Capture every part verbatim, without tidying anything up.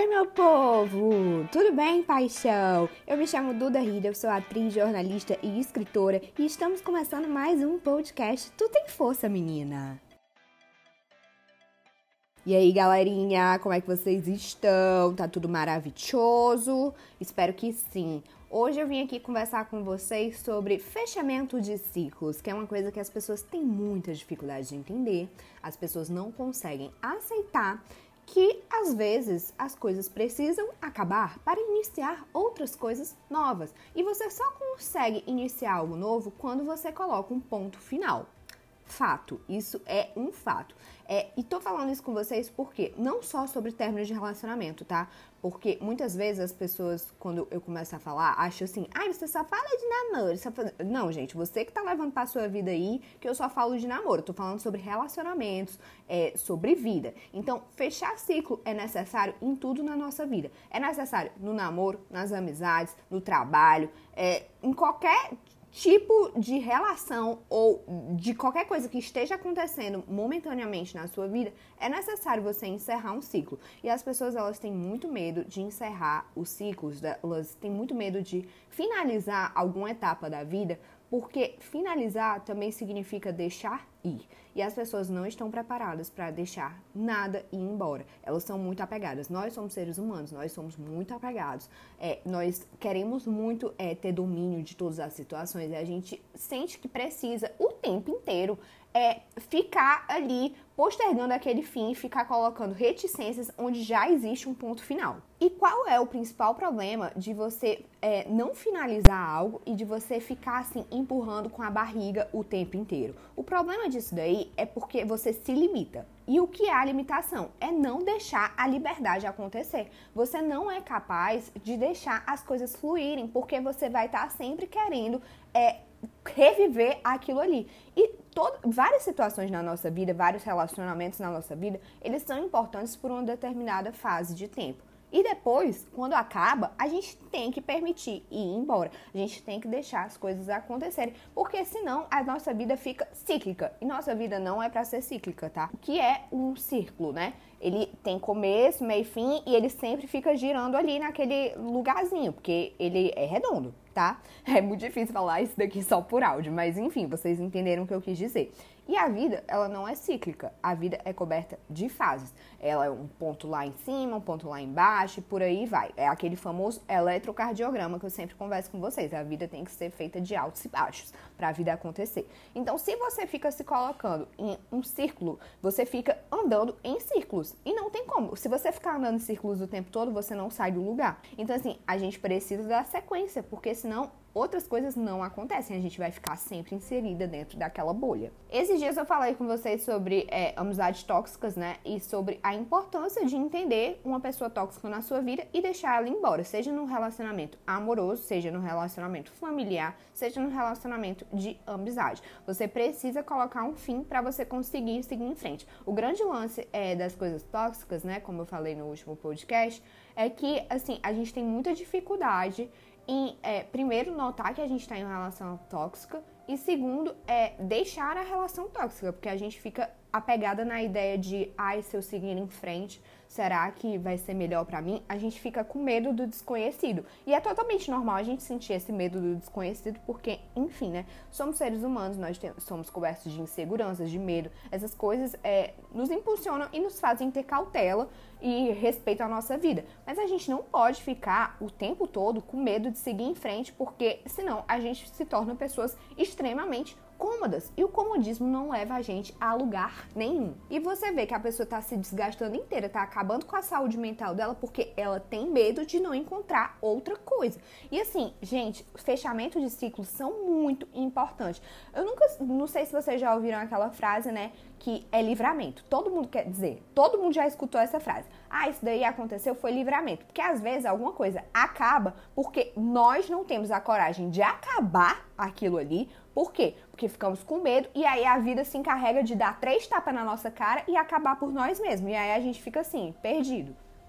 Oi, meu povo! Tudo bem, paixão? Eu me chamo Duda Rida, eu sou atriz, jornalista e escritora e estamos começando mais um podcast Tu Tem Força, menina! E aí, galerinha, como é que vocês estão? Tá tudo maravilhoso? Espero que sim! Hoje eu vim aqui conversar com vocês sobre fechamento de ciclos, que é uma coisa que as pessoas têm muita dificuldade de entender, as pessoas não conseguem aceitar que, às vezes, as coisas precisam acabar para iniciar outras coisas novas. E você só consegue iniciar algo novo quando você coloca um ponto final. Fato, isso é um fato. É, e tô falando isso com vocês porque não só sobre términos de relacionamento, tá? Porque muitas vezes as pessoas, quando eu começo a falar, acham assim, ai, ah, você só fala de namoro. Só fala... Não, gente, você que tá levando pra sua vida aí, que eu só falo de namoro. Eu tô falando sobre relacionamentos, é, sobre vida. Então, fechar ciclo é necessário em tudo na nossa vida. É necessário no namoro, nas amizades, no trabalho, é, em qualquer tipo de relação ou de qualquer coisa que esteja acontecendo momentaneamente na sua vida, é necessário você encerrar um ciclo. E as pessoas, elas têm muito medo de encerrar os ciclos, elas têm muito medo de finalizar alguma etapa da vida, porque finalizar também significa deixar ir. E as pessoas não estão preparadas para deixar nada ir embora. Elas são muito apegadas. Nós somos seres humanos, nós somos muito apegados. É, nós queremos muito é, ter domínio de todas as situações e a gente sente que precisa o tempo inteiro é, ficar ali postergando aquele fim, ficar colocando reticências onde já existe um ponto final. E qual é o principal problema de você é, não finalizar algo e de você ficar assim empurrando com a barriga o tempo inteiro? O problema disso daí é porque você se limita. E o que é a limitação? É não deixar a liberdade acontecer. Você não é capaz de deixar as coisas fluírem, porque você vai estar sempre querendo é, reviver aquilo ali. E todo, várias situações na nossa vida, vários relacionamentos na nossa vida, eles são importantes por uma determinada fase de tempo. E depois, quando acaba, a gente tem que permitir ir embora. A gente tem que deixar as coisas acontecerem. Porque senão a nossa vida fica cíclica. E nossa vida não é pra ser cíclica, tá? O que é um círculo, né? Ele tem começo, meio e fim e ele sempre fica girando ali naquele lugarzinho. Porque ele é redondo, tá? É muito difícil falar isso daqui só por áudio. Mas enfim, vocês entenderam o que eu quis dizer. E a vida, ela não é cíclica. A vida é coberta de fases. Ela é um ponto lá em cima, um ponto lá embaixo e por aí vai. É aquele famoso eletrocardiograma que eu sempre converso com vocês. A vida tem que ser feita de altos e baixos para a vida acontecer. Então, se você fica se colocando em um círculo, você fica andando em círculos. E não tem como. Se você ficar andando em círculos o tempo todo, você não sai do lugar. Então, assim, a gente precisa da sequência, porque senão outras coisas não acontecem, a gente vai ficar sempre inserida dentro daquela bolha. Esses dias eu falei com vocês sobre é, amizades tóxicas, né? E sobre a importância de entender uma pessoa tóxica na sua vida e deixar ela embora, seja no relacionamento amoroso, seja no relacionamento familiar, seja no relacionamento de amizade. Você precisa colocar um fim para você conseguir seguir em frente. O grande lance é, das coisas tóxicas, né? Como eu falei no último podcast, é que, assim, a gente tem muita dificuldade em, é, primeiro, notar que a gente está em uma relação tóxica e, segundo, é deixar a relação tóxica, porque a gente fica apegada na ideia de, ai, se eu seguir em frente, será que vai ser melhor pra mim? A gente fica com medo do desconhecido. E é totalmente normal a gente sentir esse medo do desconhecido, porque, enfim, né? Somos seres humanos, nós temos, somos cobertos de inseguranças, de medo. Essas coisas é, nos impulsionam e nos fazem ter cautela e respeito à nossa vida. Mas a gente não pode ficar o tempo todo com medo de seguir em frente, porque senão a gente se torna pessoas extremamente cômodas. E o comodismo não leva a gente a lugar nenhum. E você vê que a pessoa tá se desgastando inteira, tá acabando com a saúde mental dela porque ela tem medo de não encontrar outra coisa. E assim, gente, fechamento de ciclos são muito importantes. Eu nunca, não sei se vocês já ouviram aquela frase, né, que é livramento. Todo mundo quer dizer, todo mundo já escutou essa frase. Ah, isso daí aconteceu, foi livramento. Porque às vezes alguma coisa acaba porque nós não temos a coragem de acabar aquilo ali. Por quê? Porque ficamos com medo e aí a vida se encarrega de dar três tapas na nossa cara e acabar por nós mesmos. E aí a gente fica assim, perdido.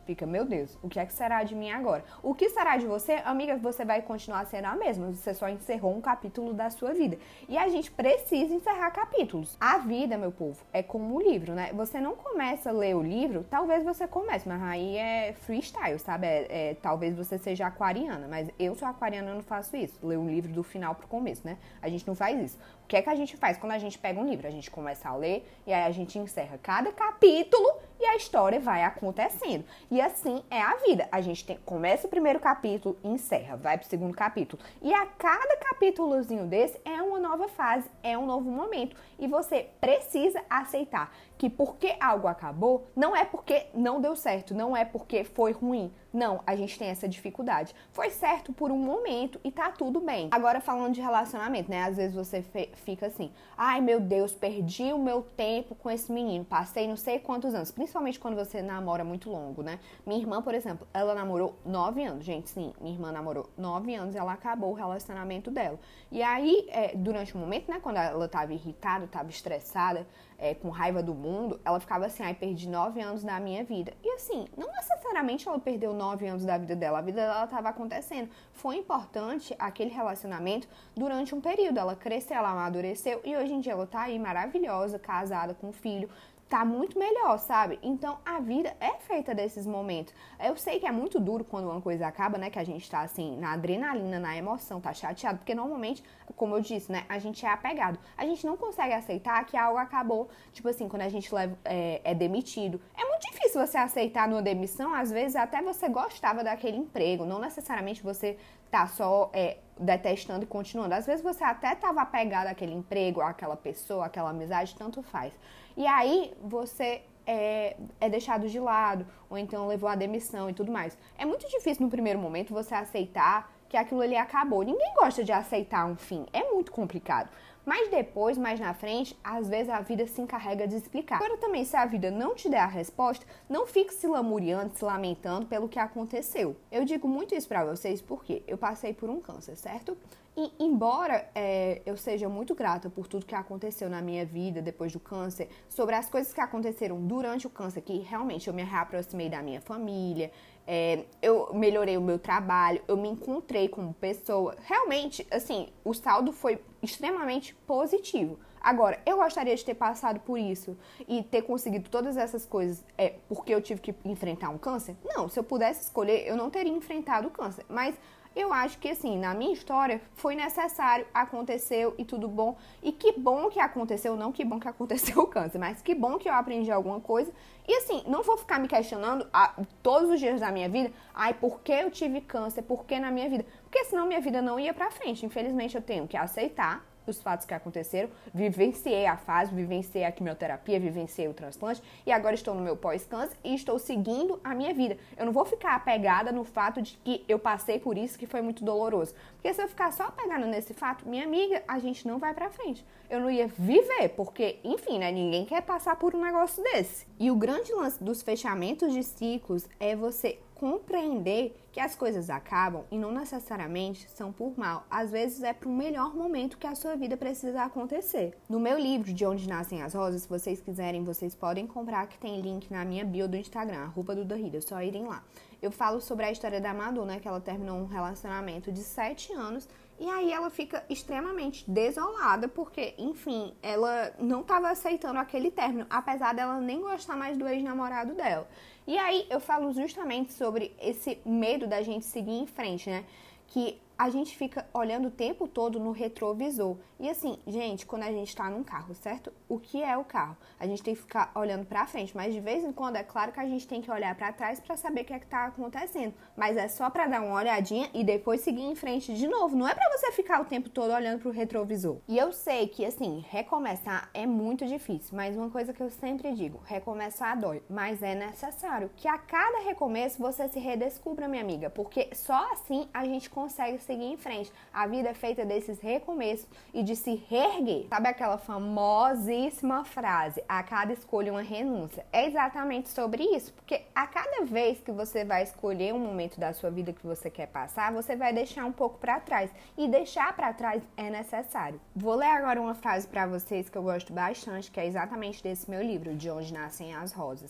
Fica, meu Deus, o que é que será de mim agora? O que será de você? Amiga, você vai continuar sendo a mesma. Você só encerrou um capítulo da sua vida. E a gente precisa encerrar capítulos. A vida, meu povo, é como um livro, né? Você não começa a ler o livro, talvez você comece, mas aí é freestyle, sabe? É, é, talvez você seja aquariana, mas eu sou aquariana, eu não faço isso. Ler um livro do final pro começo, né? A gente não faz isso. O que é que a gente faz quando a gente pega um livro? A gente começa a ler e aí a gente encerra cada capítulo e a história vai acontecendo. E assim é a vida. A gente tem, começa o primeiro capítulo e encerra, vai pro segundo capítulo. E a cada capítulozinho desse é uma nova fase, é um novo momento. E você precisa aceitar que porque algo acabou, não é porque não deu certo, não é porque foi ruim. Não, a gente tem essa dificuldade. Foi certo por um momento e tá tudo bem. Agora falando de relacionamento, né? Às vezes você fica assim, ai meu Deus, perdi o meu tempo com esse menino, passei não sei quantos anos, principalmente quando você namora muito longo, né? Minha irmã, por exemplo, ela namorou nove anos, gente, sim, minha irmã namorou nove anos e ela acabou o relacionamento dela. E aí, é, durante um momento, né, quando ela tava irritada, tava estressada, é, com raiva do mundo, ela ficava assim, ai, perdi nove anos da minha vida. E assim, não necessariamente ela perdeu nove anos da vida dela, a vida dela estava acontecendo. Foi importante aquele relacionamento durante um período, ela cresceu, ela amadureceu e hoje em dia ela tá aí maravilhosa, casada, com um filho, tá muito melhor, sabe? Então, a vida é feita desses momentos. Eu sei que é muito duro quando uma coisa acaba, né? Que a gente tá, assim, na adrenalina, na emoção, tá chateado. Porque, normalmente, como eu disse, né? A gente é apegado. A gente não consegue aceitar que algo acabou. Tipo assim, quando a gente leva, é, é demitido. É muito difícil você aceitar numa demissão. Às vezes, até você gostava daquele emprego. Não necessariamente você tá só é, detestando e continuando. Às vezes, você até tava apegado àquele emprego, àquela pessoa, àquela amizade, tanto faz. E aí, você é, é deixado de lado, ou então levou a demissão e tudo mais. É muito difícil no primeiro momento você aceitar que aquilo ali acabou. Ninguém gosta de aceitar um fim. É muito complicado. Mas depois, mais na frente, às vezes a vida se encarrega de explicar. Agora também, se a vida não te der a resposta, não fique se lamuriando, se lamentando pelo que aconteceu. Eu digo muito isso pra vocês porque eu passei por um câncer, certo? E embora é, eu seja muito grata por tudo que aconteceu na minha vida depois do câncer, sobre as coisas que aconteceram durante o câncer, que realmente eu me reaproximei da minha família, é, eu melhorei o meu trabalho, eu me encontrei como pessoa. Realmente, assim, o saldo foi extremamente positivo. Agora, eu gostaria de ter passado por isso e ter conseguido todas essas coisas é, porque eu tive que enfrentar um câncer? Não, se eu pudesse escolher, eu não teria enfrentado o câncer. Mas eu acho que, assim, na minha história, foi necessário, aconteceu e tudo bom. E que bom que aconteceu, não que bom que aconteceu o câncer, mas que bom que eu aprendi alguma coisa. E, assim, não vou ficar me questionando a, todos os dias da minha vida, ai, por que eu tive câncer, por que na minha vida? Porque senão minha vida não ia pra frente. Infelizmente, eu tenho que aceitar os fatos que aconteceram, vivenciei a fase, vivenciei a quimioterapia, vivenciei o transplante e agora estou no meu pós-câncer e estou seguindo a minha vida. Eu não vou ficar apegada no fato de que eu passei por isso, que foi muito doloroso. Porque se eu ficar só apegada nesse fato, minha amiga, a gente não vai pra frente. Eu não ia viver, porque, enfim, né, ninguém quer passar por um negócio desse. E o grande lance dos fechamentos de ciclos é você compreender que as coisas acabam e não necessariamente são por mal. Às vezes é para um melhor momento que a sua vida precisa acontecer. No meu livro, De Onde Nascem as Rosas, se vocês quiserem, vocês podem comprar, que tem link na minha bio do Instagram, arroba do Darida, é só irem lá. Eu falo sobre a história da Madonna, que ela terminou um relacionamento de sete anos e aí ela fica extremamente desolada porque, enfim, ela não estava aceitando aquele término, apesar dela nem gostar mais do ex-namorado dela. E aí eu falo justamente sobre esse medo da gente seguir em frente, né? Que a gente fica olhando o tempo todo no retrovisor. E assim, gente, quando a gente tá num carro, certo? O que é o carro? A gente tem que ficar olhando pra frente, mas de vez em quando é claro que a gente tem que olhar pra trás pra saber o que é que tá acontecendo. Mas é só pra dar uma olhadinha e depois seguir em frente de novo. Não é pra você ficar o tempo todo olhando pro retrovisor. E eu sei que, assim, recomeçar é muito difícil, mas uma coisa que eu sempre digo, recomeçar dói, mas é necessário que a cada recomeço você se redescubra, minha amiga, porque só assim a gente consegue seguir em frente. A vida é feita desses recomeços e de se reerguer. Sabe aquela famosíssima frase, a cada escolha uma renúncia? É exatamente sobre isso, porque a cada vez que você vai escolher um momento da sua vida que você quer passar, você vai deixar um pouco pra trás, e deixar pra trás é necessário. Vou ler agora uma frase pra vocês que eu gosto bastante, que é exatamente desse meu livro, De Onde Nascem as Rosas.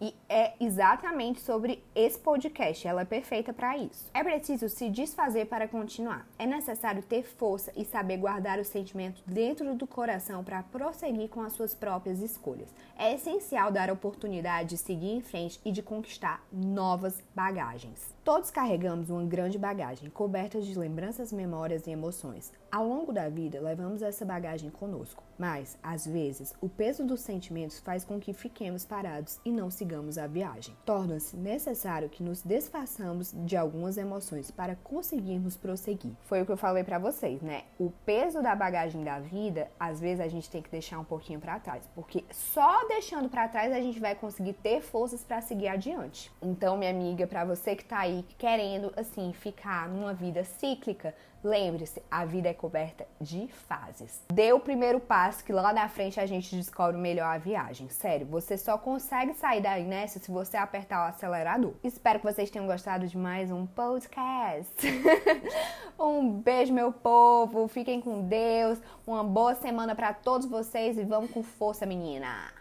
E é exatamente sobre esse podcast, ela é perfeita para isso. É preciso se desfazer para continuar. É necessário ter força e saber guardar o sentimento dentro do coração para prosseguir com as suas próprias escolhas. É essencial dar a oportunidade de seguir em frente e de conquistar novas bagagens. Todos carregamos uma grande bagagem, coberta de lembranças, memórias e emoções. Ao longo da vida, levamos essa bagagem conosco, mas, às vezes, o peso dos sentimentos faz com que fiquemos parados e não sigamos a viagem. Torna-se necessário que nos desfaçamos de algumas emoções para conseguirmos prosseguir. Foi o que eu falei pra vocês, né? O peso da bagagem da vida, às vezes a gente tem que deixar um pouquinho pra trás, porque só deixando pra trás a gente vai conseguir ter forças pra seguir adiante. Então, minha amiga, pra você que tá aí querendo, assim, ficar numa vida cíclica, lembre-se, a vida é coberta de fases. Dê o primeiro passo que lá na frente a gente descobre melhor a viagem. Sério, você só consegue sair daí nessa se você apertar o acelerador. Espero que vocês tenham gostado de mais um podcast. Um beijo, meu povo. Fiquem com Deus. Uma boa semana pra todos vocês e vamos com força, menina.